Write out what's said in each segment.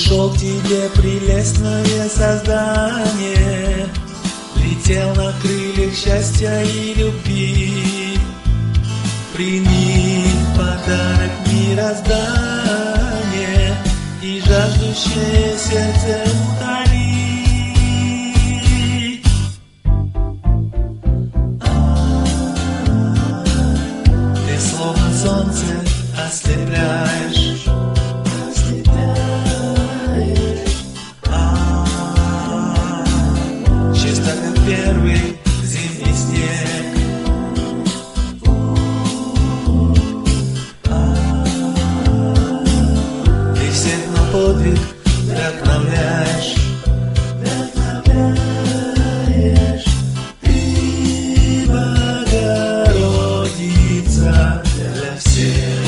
Пришел к тебе прелестное создание, летел на крыльях счастья и любви. Прими подарок мироздания и жаждущее сердце утоли. Ты словно солнце ослепляешь, чисто как первый зимний снег. Ты всех на подвиг вдохновляешь. Ты Богородица для всех.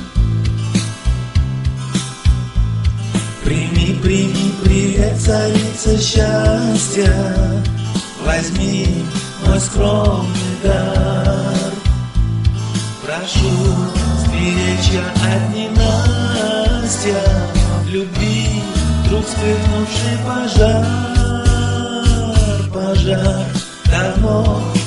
Прими, прими, привет, царица счастья. Возьми мой скромный дар. Прошу сберечь я от ненастья, в любви вдруг вспыхнувший пожар. Пожар давно